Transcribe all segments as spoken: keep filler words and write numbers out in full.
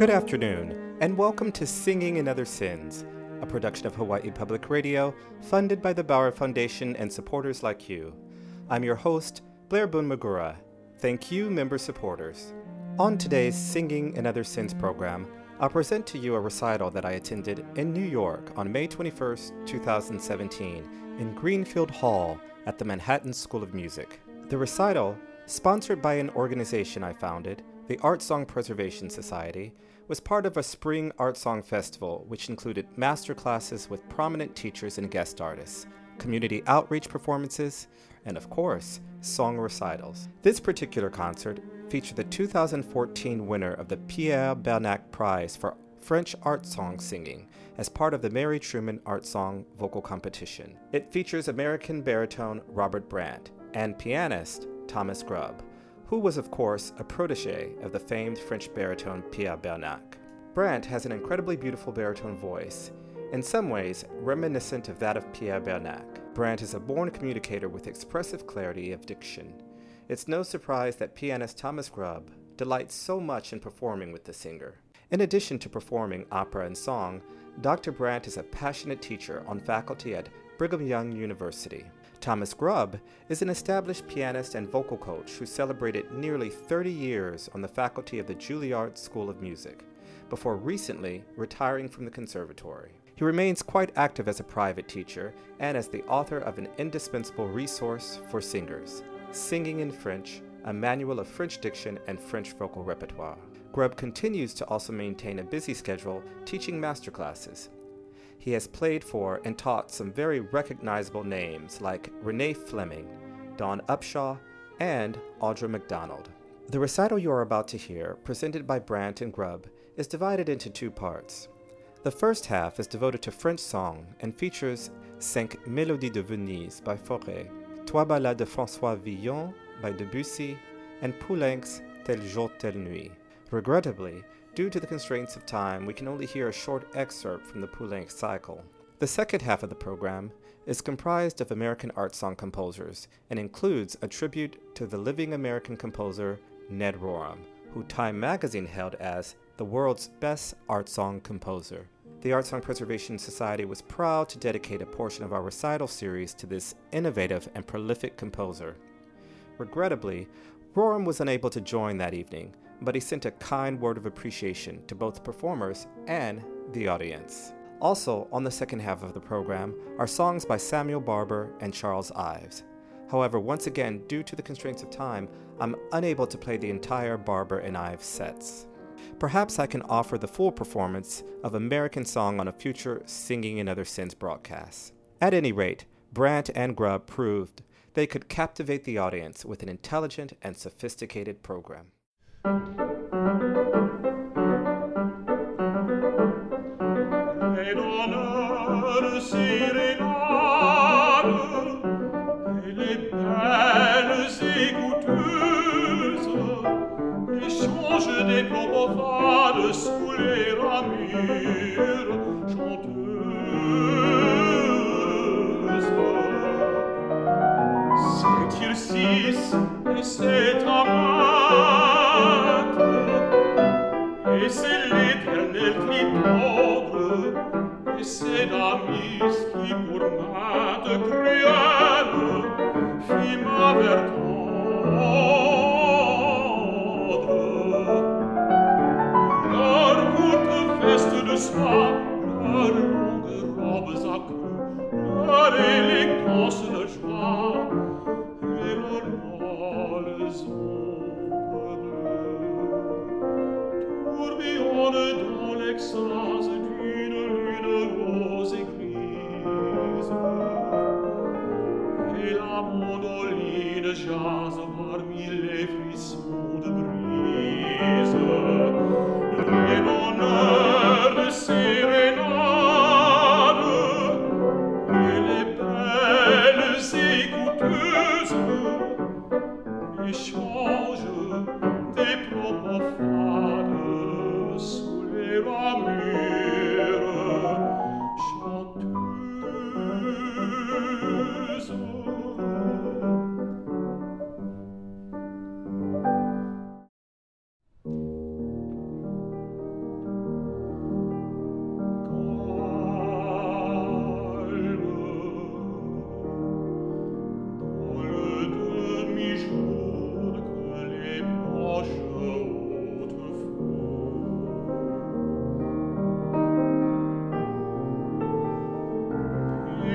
Good afternoon, and welcome to Singing in Other Sins, a production of Hawaii Public Radio, funded by the Bauer Foundation and supporters like you. I'm your host, Blair Boone Magura. Thank you, member supporters. On today's Singing in Other Sins program, I'll present to you a recital that I attended in New York on May twenty-first, twenty seventeen, in Greenfield Hall at the Manhattan School of Music. The recital, sponsored by an organization I founded, the Art Song Preservation Society, was part of a spring art song festival which included master classes with prominent teachers and guest artists, community outreach performances, and of course, song recitals. This particular concert featured the two thousand fourteen winner of the Pierre Bernac Prize for French art song singing as part of the Mary Truman Art Song Vocal Competition. It features American baritone Robert Brandt and pianist Thomas Grubb, who was of course a protege of the famed French baritone Pierre Bernac. Brandt has an incredibly beautiful baritone voice, in some ways reminiscent of that of Pierre Bernac. Brandt is a born communicator with expressive clarity of diction. It's no surprise that pianist Thomas Grubb delights so much in performing with the singer. In addition to performing opera and song, Doctor Brandt is a passionate teacher on faculty at Brigham Young University. Thomas Grubb is an established pianist and vocal coach who celebrated nearly thirty years on the faculty of the Juilliard School of Music, before recently retiring from the conservatory. He remains quite active as a private teacher and as the author of an indispensable resource for singers, Singing in French, a manual of French diction and French vocal repertoire. Grubb continues to also maintain a busy schedule teaching masterclasses. He has played for and taught some very recognizable names like Renee Fleming, Dawn Upshaw, and Audra McDonald. The recital you are about to hear, presented by Brandt and Grubb, is divided into two parts. The first half is devoted to French song and features Cinq Mélodies de Venise by Fauré, Trois Ballades de François Villon by Debussy, and Poulenc's Tel jour, telle nuit. Regrettably, due to the constraints of time, we can only hear a short excerpt from the Poulenc cycle. The second half of the program is comprised of American art song composers and includes a tribute to the living American composer Ned Rorem, who Time magazine held as the world's best art song composer. The Art Song Preservation Society was proud to dedicate a portion of our recital series to this innovative and prolific composer. Regrettably, Rorem was unable to join that evening, but he sent a kind word of appreciation to both the performers and the audience. Also, on the second half of the program are songs by Samuel Barber and Charles Ives. However, once again, due to the constraints of time, I'm unable to play the entire Barber and Ives sets. Perhaps I can offer the full performance of American Song on a future Singing in Other Sins broadcast. At any rate, Brandt and Grubb proved they could captivate the audience with an intelligent and sophisticated program. Des propos fades sous les ramures chanteuses. C'est Tircis et c'est Amate, et c'est l'éternel Clitandre, et c'est Damis qui pour mate cruelle fit m'avertendre. Soir, leurs longues robes à queue, leur élégance de joie, et leurs molles ombres bleues tourbillonnent dans l'extase d'une lune rose et grise, et la mandoline jase parmi les frissons de brise. Et l'honneur de sérénade et les belles écouteuses échangent des propos fades sous les ramures chanteuses.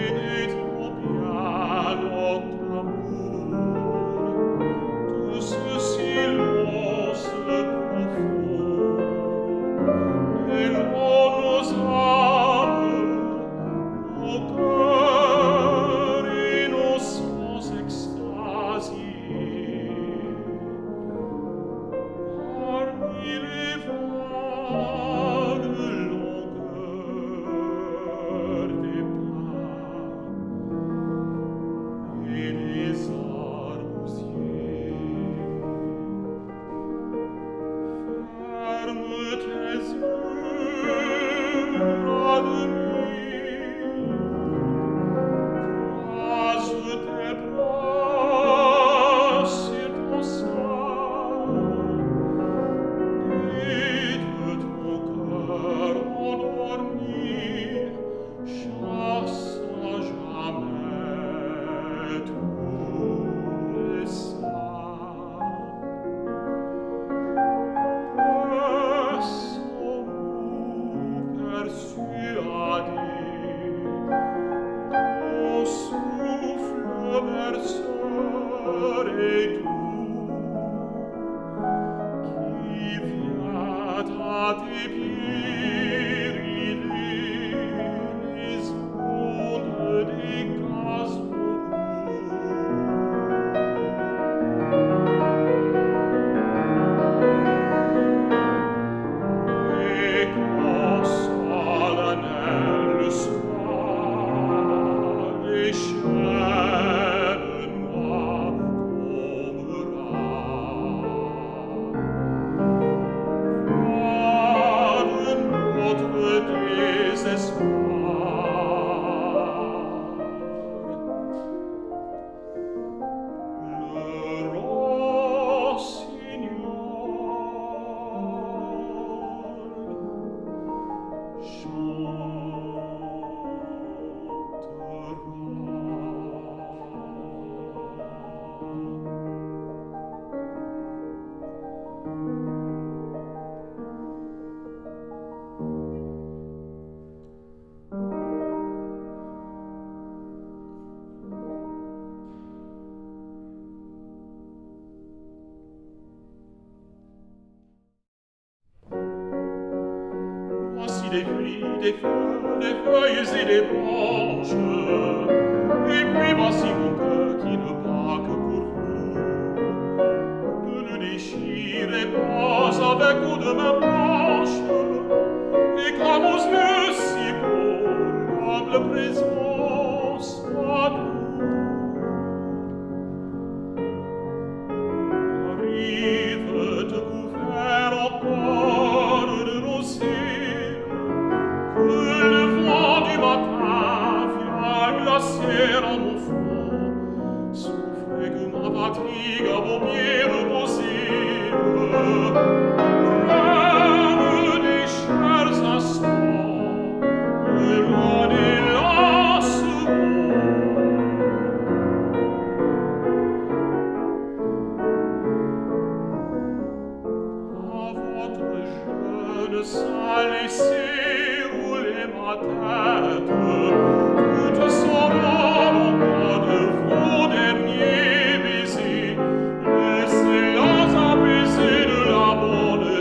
Des fruits, des fleurs, des feuilles et des branches. Et puis voici mon cœur qui ne bat que pour vous. Ne le déchirez pas avec coup de ma blanche. Et quand vos yeux si beaux, noble présence, à nous. Arrive te couvert encore de rosée. Le vent du matin vient glacer en mon front, soufflez que ma fatigue à vos pieds reposée. Rêve des chers instants, loin des lassements. À votre jeune sein laissé ma tête, toute sonore encore de vos derniers baisers, laissez-la apaiser de la bonne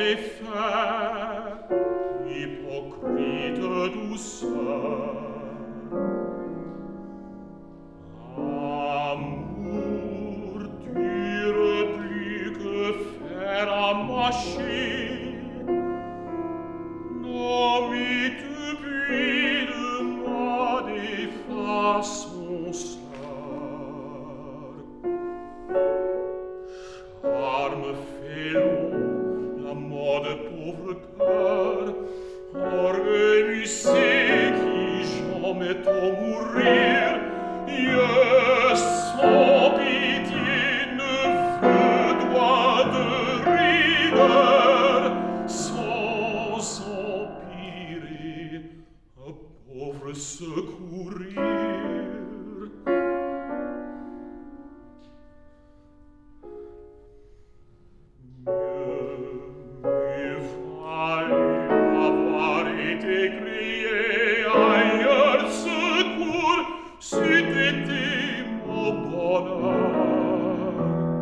effet, hypocrite douceur. Amour dure plus que fer à mâcher. Nommes-tu puis de moi des façons sœurs. Charme félon, la mode pauvre cœur, orgueil musée qui jamais t'en mourir, Dieu sans pitié ne veut droit de rigueur, sans empirer, un pauvre secourir. Mieux valait avoir été crié ailleurs secours, c'eût été mon bonheur.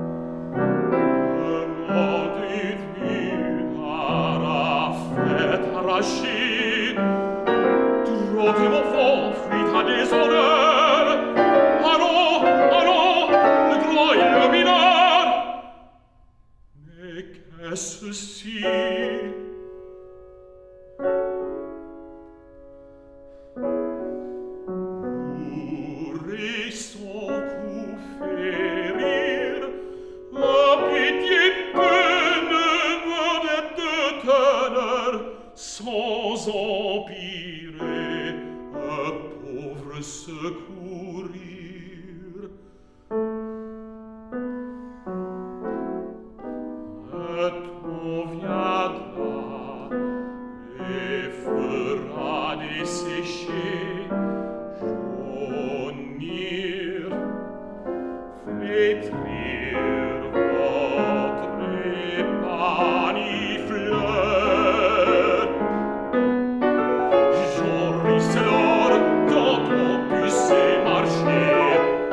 Demandez-tu par la fête arrachée, trop de mon fond fuit à déshonneur. Allons, allons, le grand et le mineur. Mais qu'est-ce ceci? Mourir son coup fait rire, la pitié peut ne me détenir sans empirer, un pauvre secourir. Et on viendra et fera dessécher, jaunir, flétrir votre épanifleur. J'en ruisseleur quand on puissait marcher.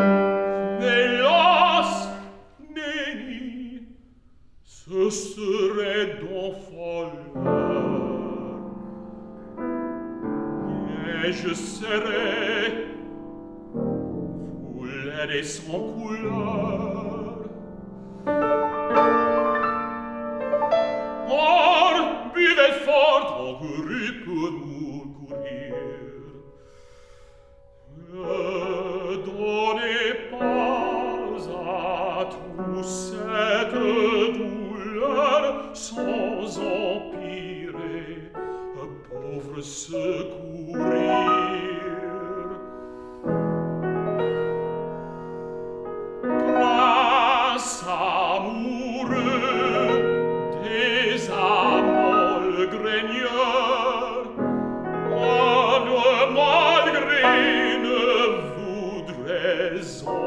Hélas, nenni, ce serait donc foleur. Et je serais foulée et sans couleur. Or, buvez fort, en couru pour nous courir. Ne donnez pas à tous cette douleur sans empirer, un pauvre secourir. Grâce amoureux des amants le graigneur, moi malgré ne voudrais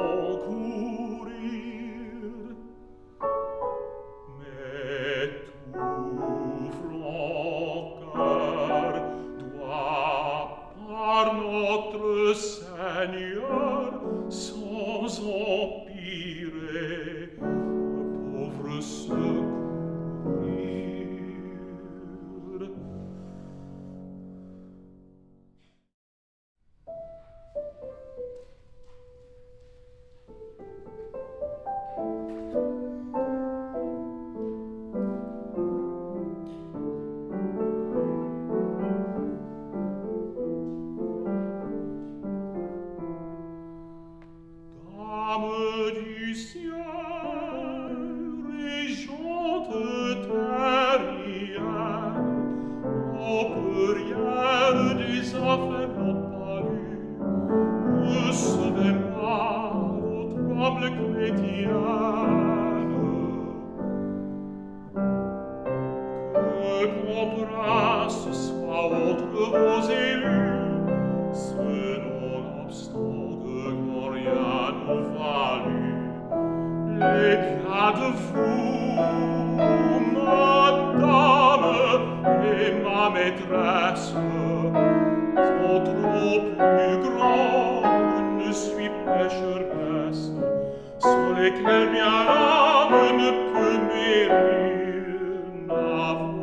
encourir. Mais tout franc cœur doit par notre Seigneur sans empirer, un pauvre secourir. Dame du ciel, régente terrienne, opérienne des affaires non palues, recevez-moi, votre humble chrétienne. Que comprend ce soit entre vos élus, ce non-obstant de gloria nous valut, les biens de vous, madame et ma maîtresse, sont trop plus grands que ne suis pécheresse, sur lesquels bien l'âme ne peut mourir, n'avoir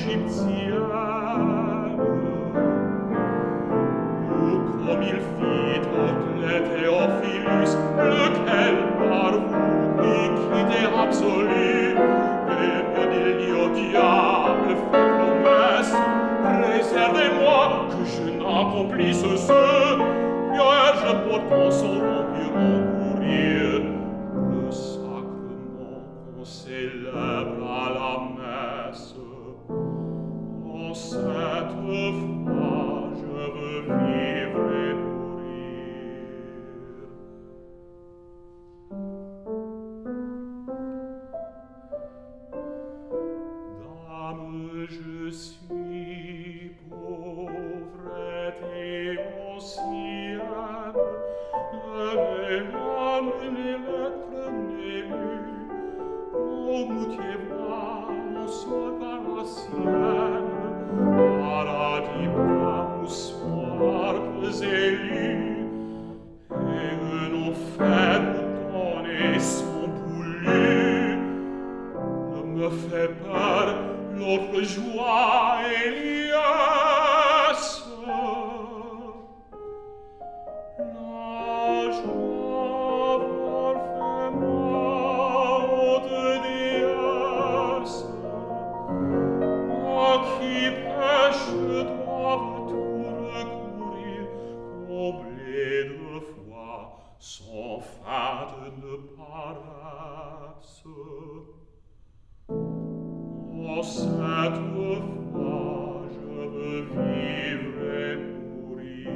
égyptienne. Ou comme il fit Orclet Théophilus, lequel par vous équité absolue, et bien dit au diable fait promesse, réservez-moi que je n'accomplisse ce, vierge pourtant son rompu courir, le sacrement qu'on célèbre à la messe. En cette foi, je veux vivre et mourir. Dame, je suis pauvre et ancienne, de mes âmes les lettres n'élues, ô moutier voir, on sauva la sienne, paradis bras, soirs élus, et un enfer où donner son boulu, ne me fait peur l'autre joie et liesse. La joie parfaitement haute déesse, à qui pêche doivent tout recourir, comblés de foi, sans fin de paresse. En cette foi, je veux vivre et mourir.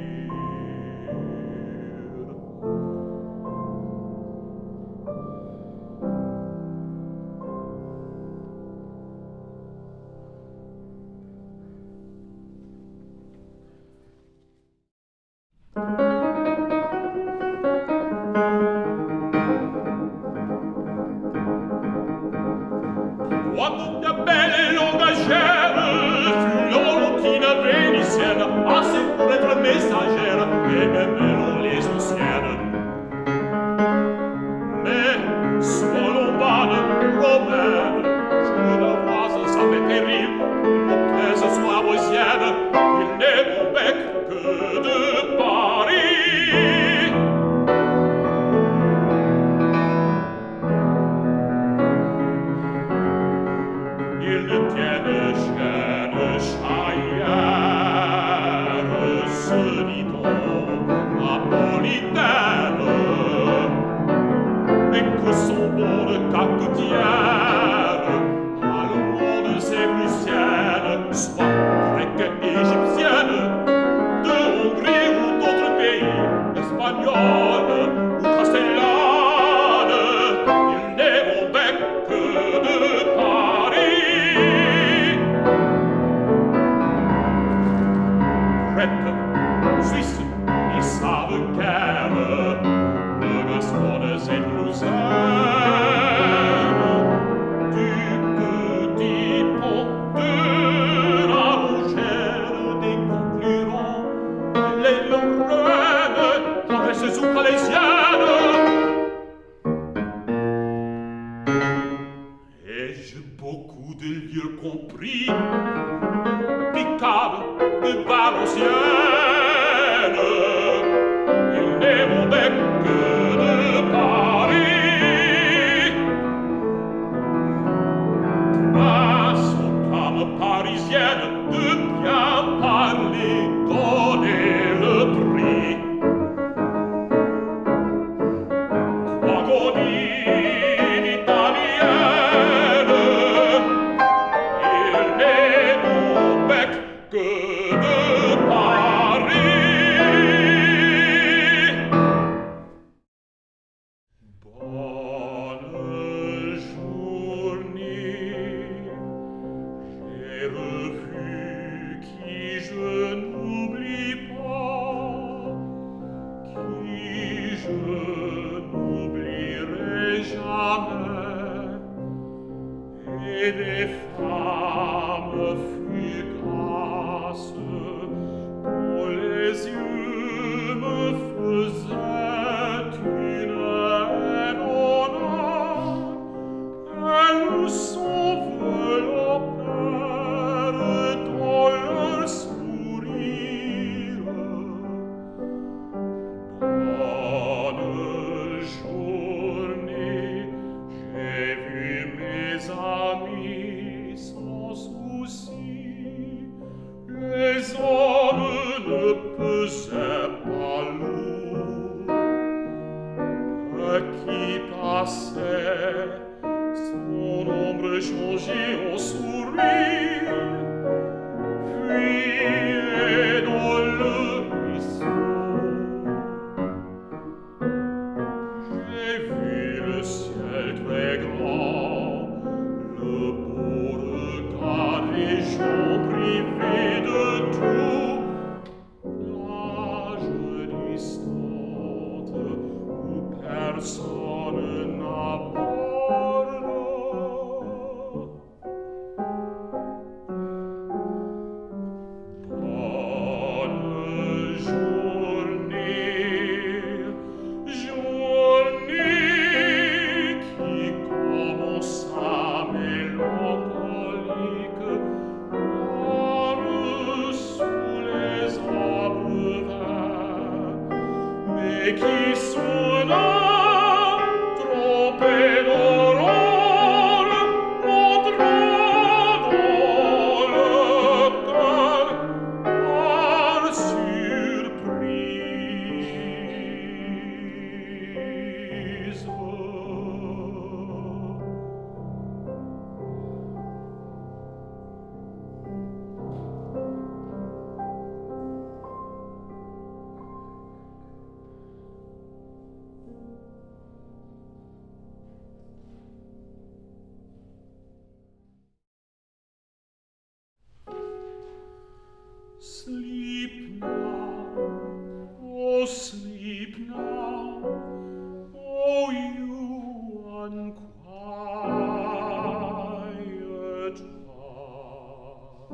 Quando la belle engagère, Florentine vénitienne, assez pour être messagère, et même non les anciennes. Mais, soit lombade, romaine, je ne vois sans mes périls, que ce soit rosienne, il n'est mon bec que de Paris. Ils ne tiennent chaîne chaillère, se dit-on, napolitaine, et que son bon de cacotière, à le monde séglusienne, soit grecque égyptienne, de Hongrie ou d'autres pays, espagnole ou castellane, il n'est mon bec que de Paris. Suisse, ils savent guère, de Gascogne et Toulousaine, du petit pont de la Rougère, des concurrents, les Lorraines, Anglaises ou Calaisiennes. Ai-je beaucoup de lieux compris, Picard, de Valenciennes, il n'est mon bec que de Paris. Grâce aux dames parisiennes de bien parler, donner le prix. Agonie italienne, il n'est mon bec que de Paris. Bonne journée, j'ai revu qui je n'oublie pas, qui je n'oublierai jamais, et des femmes fugaces dont les yeux me faisaient une haine en âme, elles nous s'enveloppaient les hommes ne pesaient pas lourd. Qui passait, son ombre changeait en sourire, fuyait dans le ruisseau. J'ai vu le ciel très grand, le beau regard des gens privés de tout, plage distante où personne n'aborde. Bonne journée, journée qui commença mélancolique, noire sous les arbres verts, mais qui sonna trompé d'aurore, montrant dans le cœur par surprise. Sleep now, oh sleep now, oh you unquiet heart.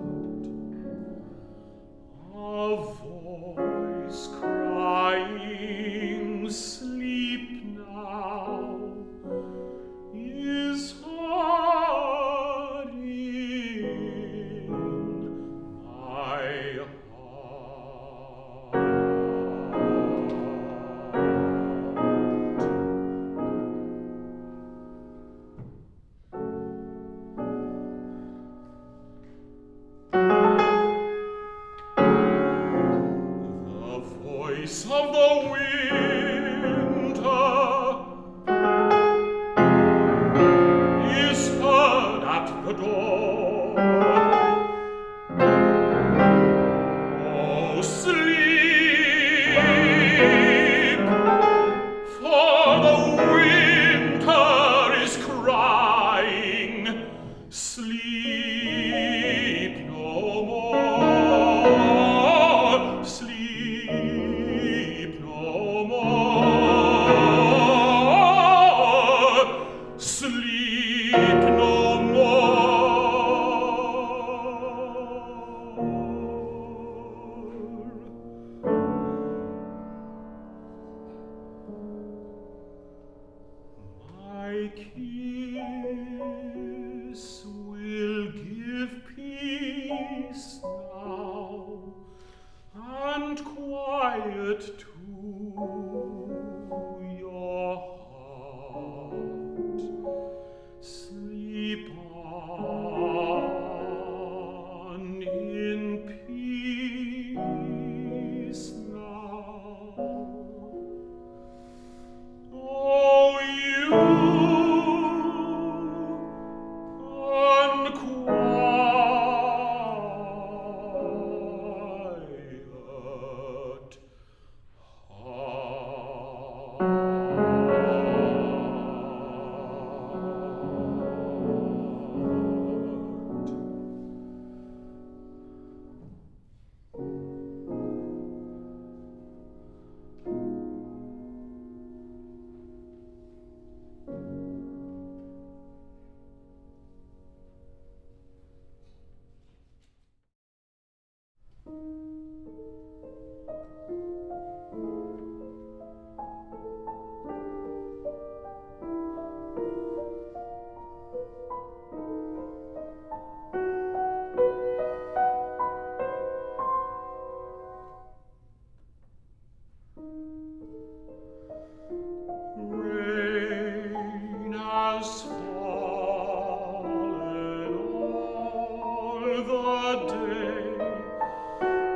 A voice crying, sleep now, is heard in my heart. The voice of the winter is heard at the door. Oh, sleep, for the winter is crying. Sleep no more, sleep no more, sleep no more. My kiss will give peace now, and quiet to your heart. Sleep on in peace now. Oh, you unquiet Rain has fallen all the day,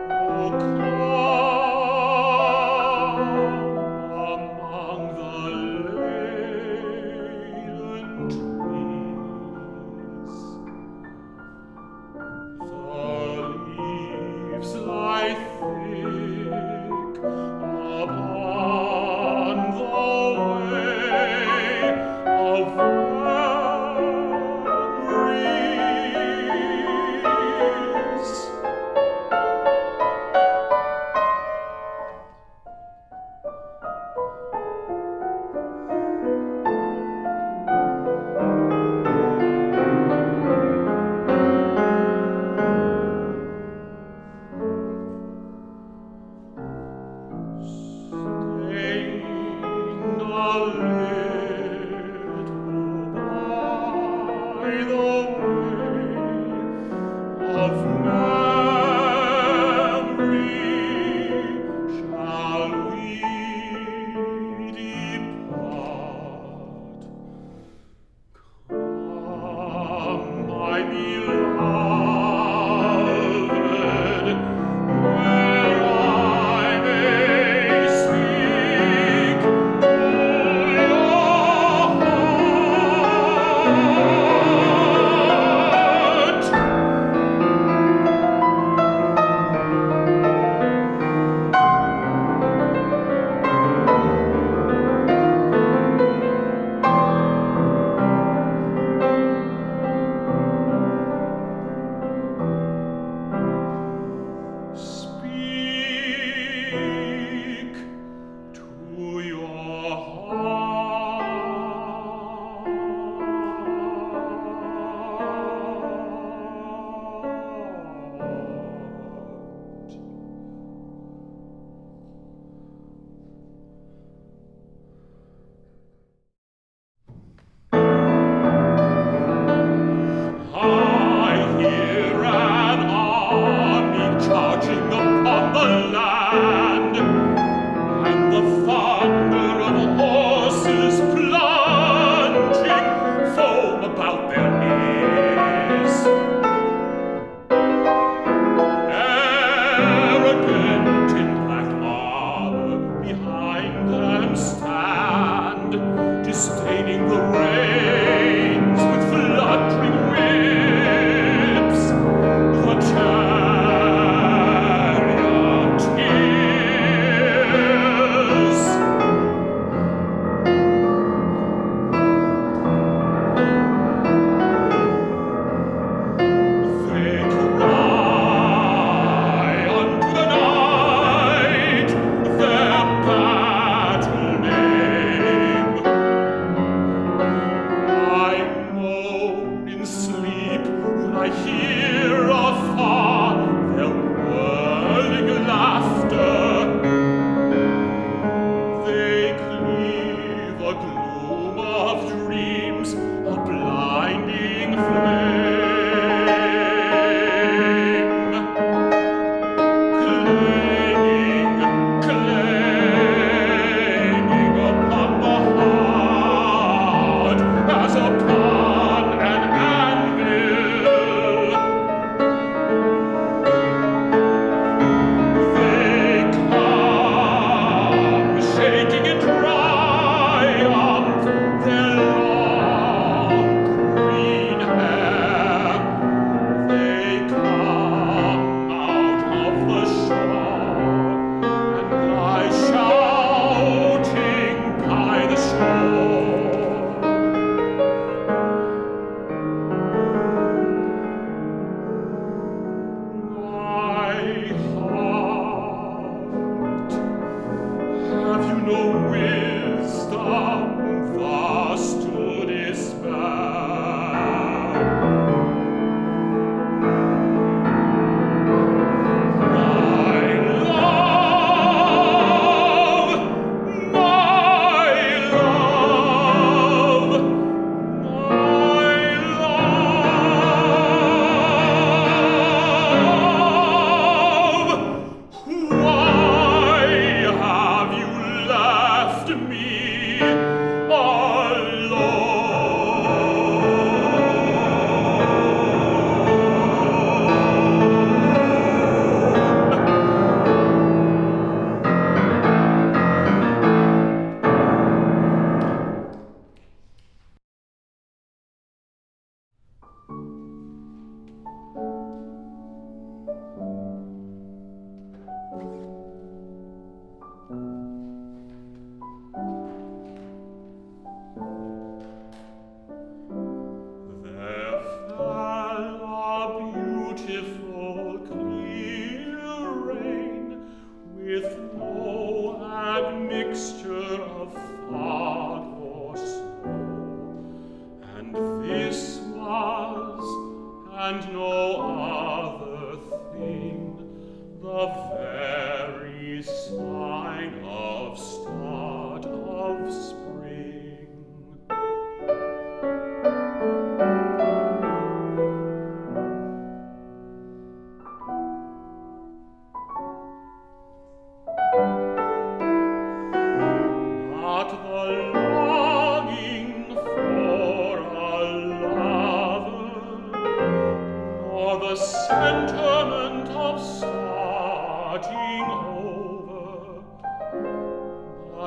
They cry unto the night.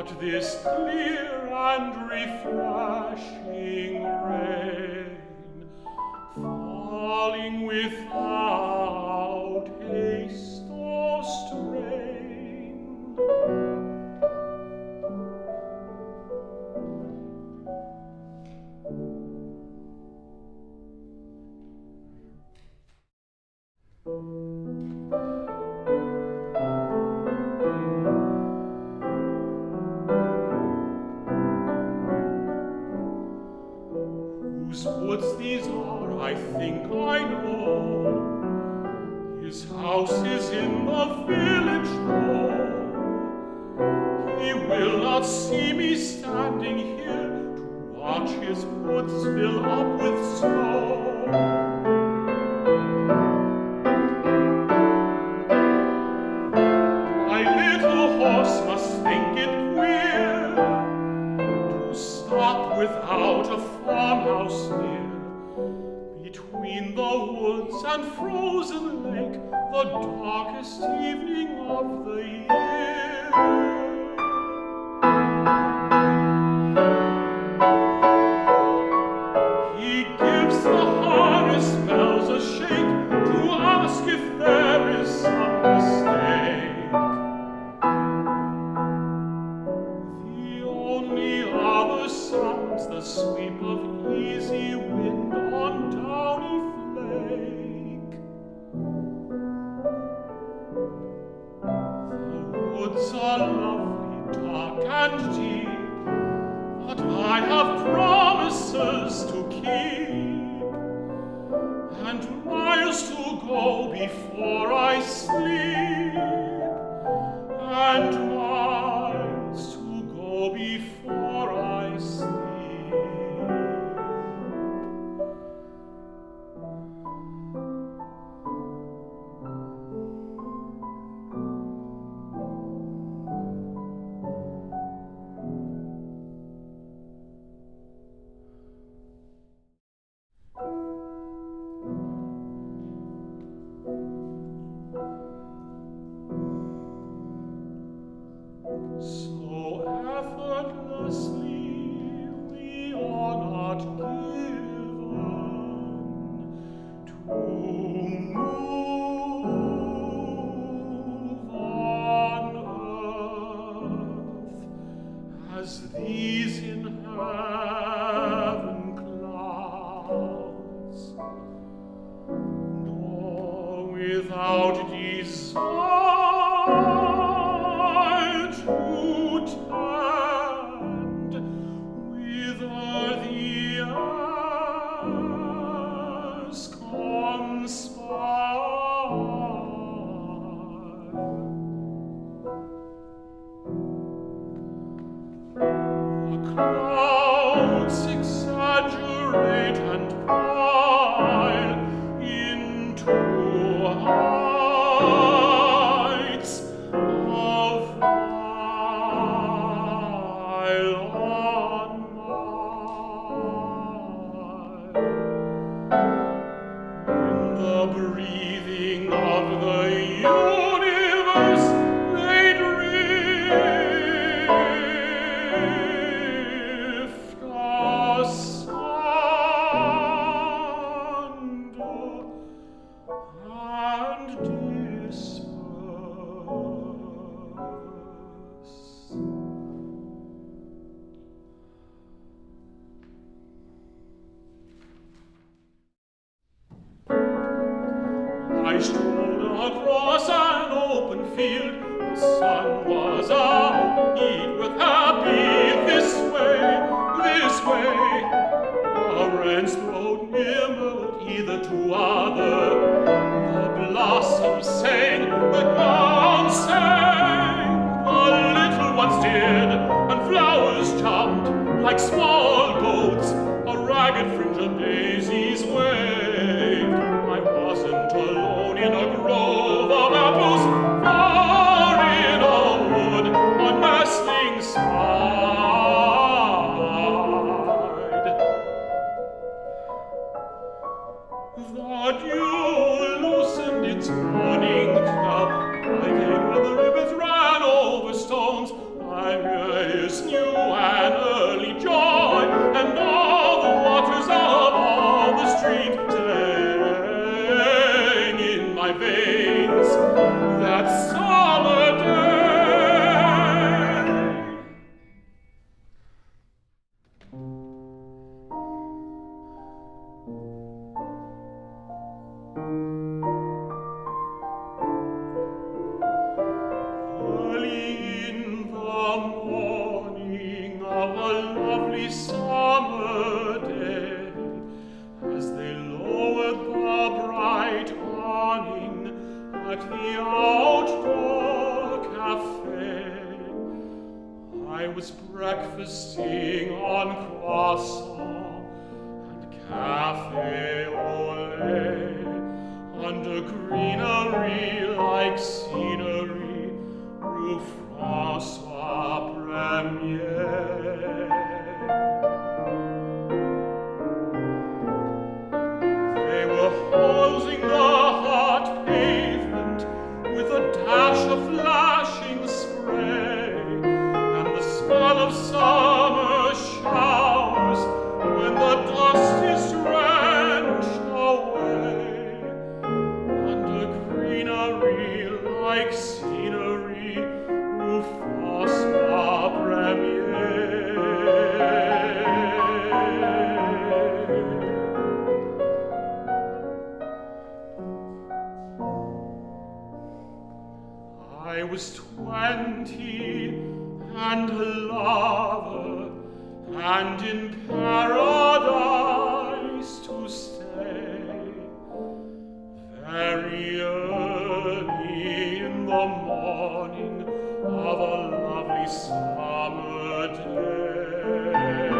But this clear and refreshing rain, falling without haste or strain, whose woods these are, I think I know. His house is in the village road. He will not see me standing here to watch his woods fill up with snow. My little horse must think it queer to stop without a farmhouse near. Between the woods and frozen lake, the darkest evening of the year. He gives the harness bells a shake to ask if there is some mistake. The only other sounds the sweep of easy wind on downy flake. The woods are lovely, dark and deep, but I have promises to keep, and miles to go before I sleep, and miles to go before I sleep. So effortlessly we are not given to move on earth as these in heaven clouds, nor without desire to tend whither the airs conspire. The clouds exaggerate and pile into heights of mile on mile. In the breathing of the universe they drift asunder and disperse. I strolled across an open field. The sun was out, heat with happy. This way, this way. A wren's throat murmured either to other. The blossoms sang, the ground sang. The little ones did, and flowers jumped like small goats. A ragged fringe of daisies waved. I wasn't alone in a grove of apples, far in a wood on nestling side. The dew loosened its morning cup. I came where the rivers ran over stones. I at the outdoor cafe. I was breakfasting on croissant and cafe au lait under greenery like scenery, Rue François Premier. They were hosing the hot pavement with a dash of flashing spray and the smell of summer showers when the dust is drenched away under greenery like scenery, Rue François Premier. I was twenty and a lover, and in paradise to stay. Very early in the morning of a lovely summer day.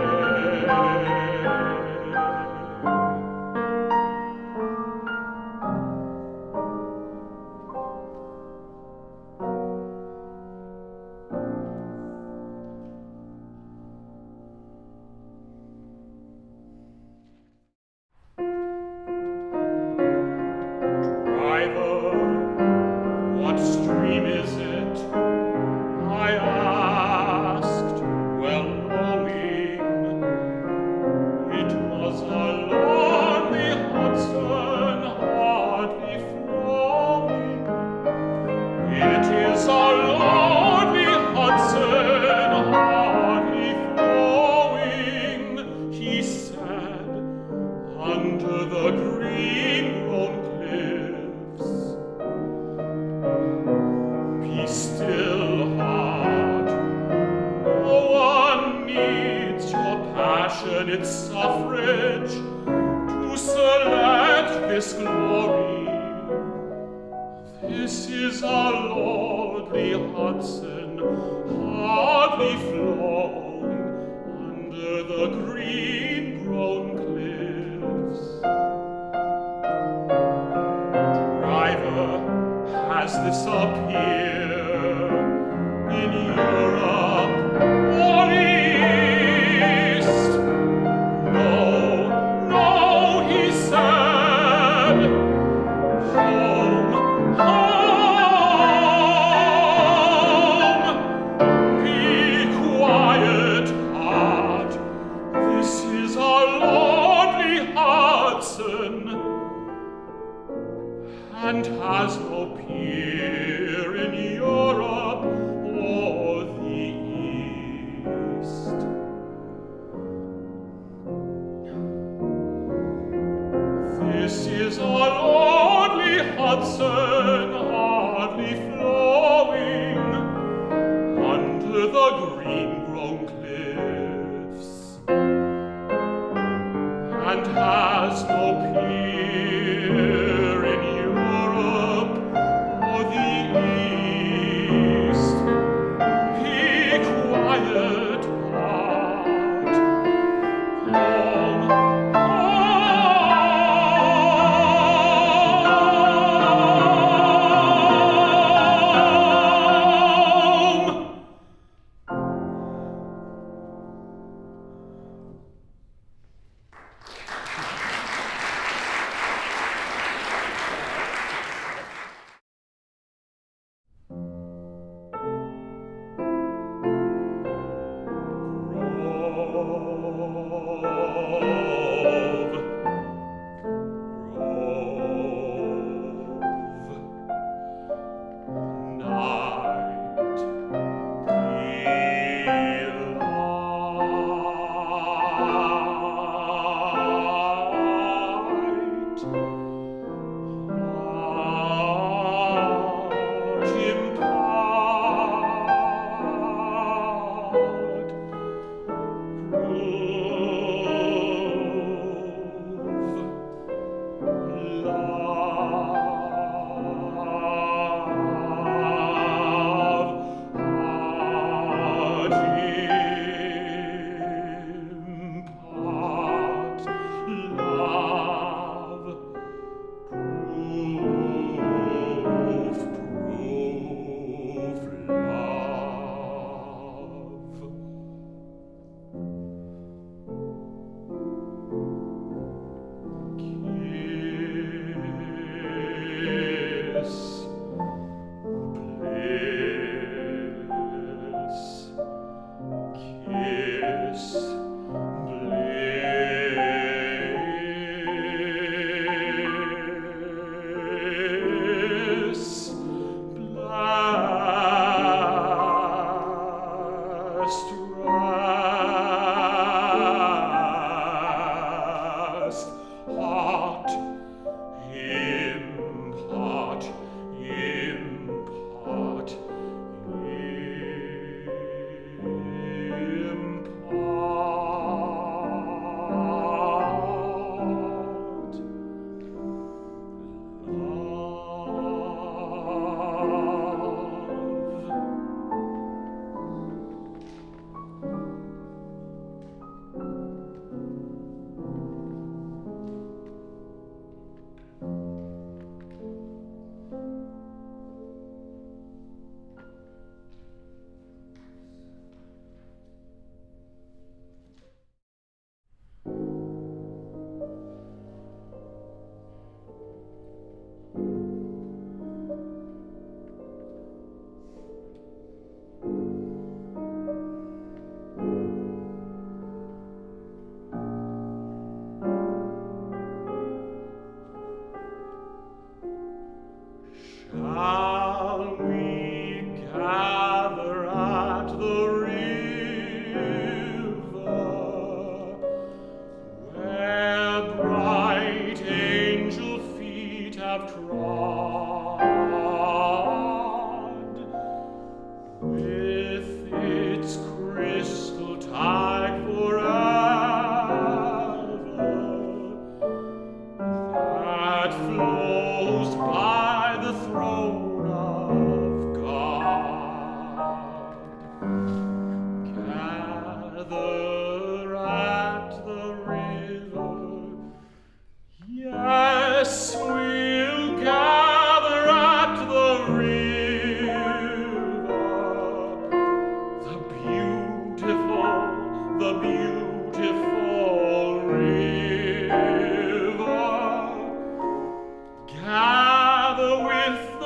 Its suffrage to select this glory. This is a lordly Hudson, hardly flown under the green-grown cliffs. Driver, has this a pier in Europe or East? And has no peer in Europe or the East. This is a lordly Hudson, hardly flowing under the green-grown cliffs, and has no peer in Europe or the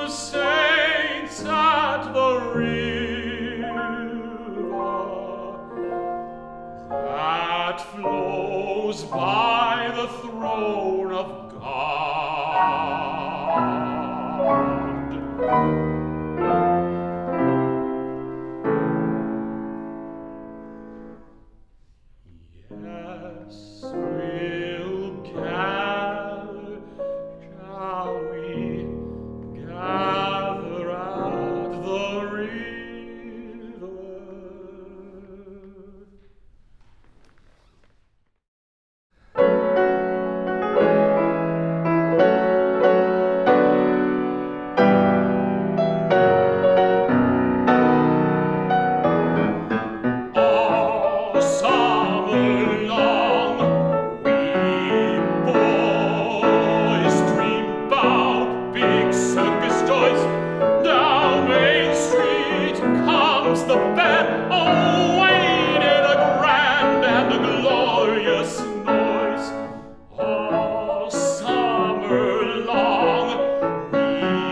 the saints at the river that flows by the throne of God. Yes, we'll gather, shall we gather at the river? All summer long, we boys dream about big circus toys. Down Main Street comes the band, oh, ain't it a grand and a glorious noise? All summer long, we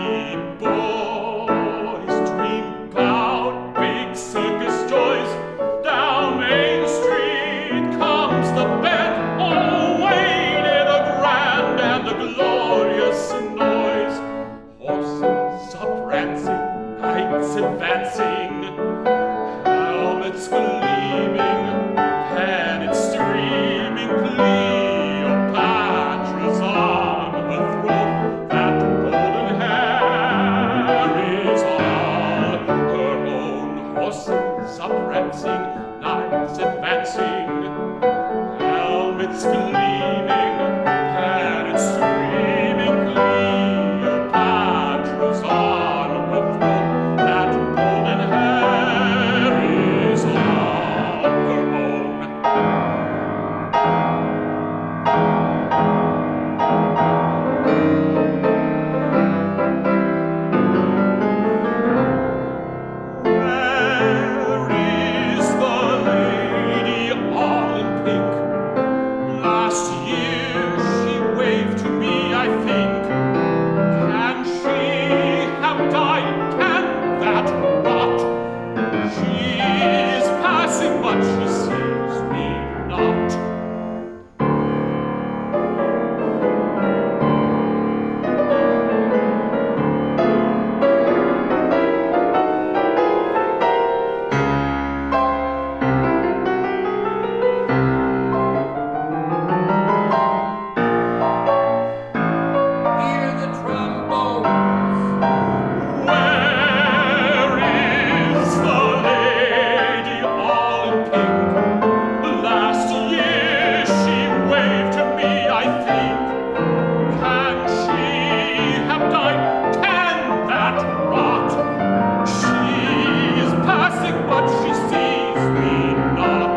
boys dream about big circus toys. Down Main Street comes the band, oh, ain't it a grand and a glorious noise? Horses are prancing, knights advancing, helmets gleaming, pennants streaming, Cleopatra's on her throne, that golden hair is all her own. Horses are prancing, knights advancing, helmets gleaming, pennants streaming, Cleopatra's on her throne, that golden hair is all her own. Where is the lady all in pink? Last year she waved to me, I think. Can she have died? Can that rot? She is passing, but she sees me not. Hear the trombones. Where is the lady all in pink? Last year she waved to me, I think. Can she have died? Can that rot? She is passing, but she sees me not.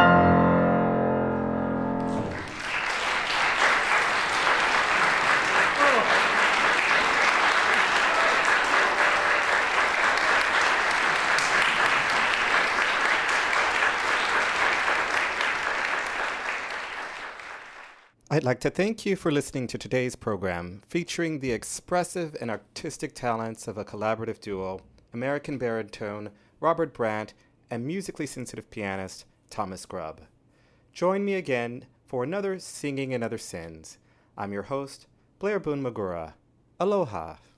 I'd like to thank you for listening to today's program, featuring the expressive and artistic talents of a collaborative duo, American baritone Robert Brandt and musically sensitive pianist Thomas Grubb. Join me again for another Singing in Other Sins. I'm your host, Blair Boone Magura. Aloha.